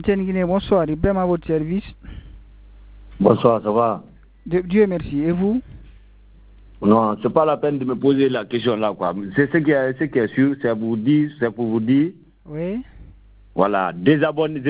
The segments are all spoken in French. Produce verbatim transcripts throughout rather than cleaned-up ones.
Guinée, bonsoir, Ibrahim à votre service. Bonsoir, ça va? Dieu merci. Et vous? Non, c'est pas la peine de me poser la question là, quoi. C'est ce qui est, ce qui est sûr, c'est vous dire, c'est pour vous dire. Oui. Voilà, désabonner,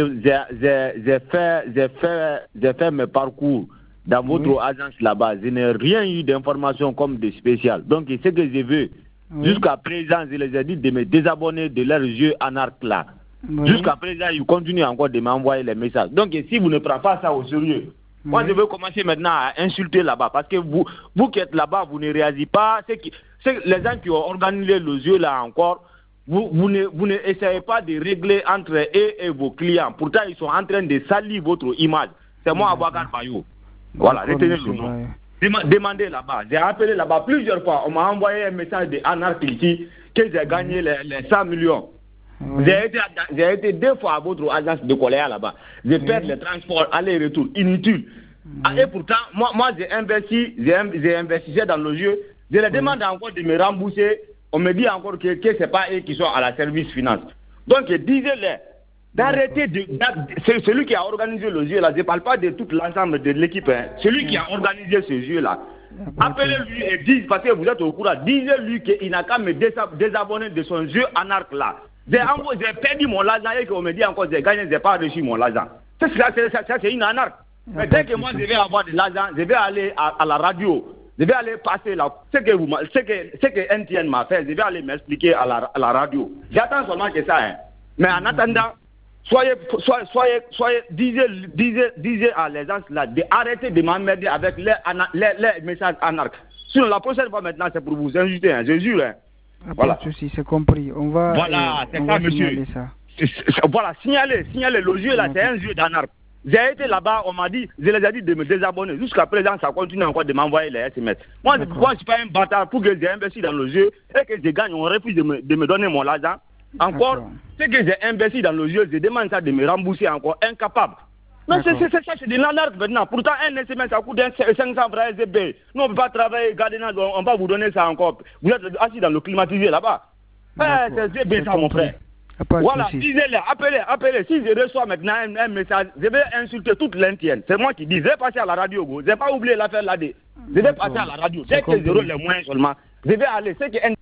j'ai fait, j'ai fait, j'ai fait mes parcours dans votre oui. agence là-bas. Je n'ai rien eu d'information comme de spécial. Donc, ce que je veux, oui. jusqu'à présent, je les ai dit de me désabonner de leurs jeux anarches là. Oui. Jusqu'à présent, ils continuent encore de m'envoyer les messages. Donc, si vous ne prenez pas ça au sérieux, oui. moi, je veux commencer maintenant à insulter là-bas. Parce que vous, vous qui êtes là-bas, vous ne réagissez pas. C'est qui, les gens qui ont organisé le jeu là encore, vous, vous, ne, vous ne essayez pas de régler entre eux et vos clients. Pourtant, ils sont en train de salir votre image. C'est moi, Abouakar Bayou. Voilà, retenez le nom. Demandez là-bas. J'ai appelé là-bas plusieurs fois. On m'a envoyé un message de anarchie ici que j'ai gagné les, les cent millions. Oui. J'ai été, j'ai été deux fois à votre agence de colère là-bas. J'ai oui. perdu le transport, aller-retour, inutile. Oui. Et pourtant, moi, moi j'ai investi, j'ai investi dans le jeu. Je les oui. demande encore de me rembourser. On me dit encore que, que ce n'est pas eux qui sont à la service finance. Donc, disez-leur d'arrêter de, de, c'est celui qui a organisé le jeu là. Je ne parle pas de tout l'ensemble de l'équipe. Hein. Celui oui. qui a organisé ce jeu là. Appelez-lui et dites, parce que vous êtes au courant, disez-lui qu'il n'a qu'à me désabonner de son jeu anarque là. J'ai perdu mon l'argent et qu'on me dit encore j'ai gagné, je n'ai pas reçu mon argent. Ça, c'est une anarque. Mais dès que moi je vais avoir de l'argent, je vais aller à, à la radio. Je vais aller passer là. Ce que, vous, ce que, ce que N T N m'a fait, je vais aller m'expliquer à la, à la radio. J'attends seulement que ça. Hein. Mais en attendant, soyez, soyez, soyez, soyez disez, disez, disez à les gens là d'arrêter de m'emmerder avec les, les, les messages anarques. Sinon, la prochaine fois maintenant, c'est pour vous insulter, hein, je jure. Hein. Voilà. Pas de souci, c'est compris. On va, voilà, euh, c'est on ça, va monsieur. signaler ça. C'est, c'est, voilà, signaler, signaler. Le jeu là, c'est un jeu d'anarque. J'ai été là-bas, on m'a dit, je les ai dit de me désabonner. Jusqu'à présent, ça continue encore de m'envoyer les S M S. Moi, je ne suis pas un bâtard pour que j'ai investi dans le jeu et que je gagne. On refuse de me, de me donner mon argent. Encore, c'est que j'ai investi dans le jeu, je demande ça de me rembourser encore. Incapable. Mais c'est, c'est, c'est ça, c'est de l'anarque maintenant. Pourtant, un S M S, ça coûte cinq cents francs S D B. Nous, on ne peut pas travailler, garder, on va vous donner ça encore. Vous êtes assis dans le climatisé là-bas. Eh, c'est bien ça, mon frère. Voilà, disez-le, appelez, appelez. Si je reçois maintenant un, un message, je vais insulter toute l'Intienne. C'est moi qui dis, je vais passer à la radio, go. Je n'ai pas oublié l'affaire là-dedans. Je vais passer à la radio. Dès que j'aurai les moyens seulement, je vais aller. C'est que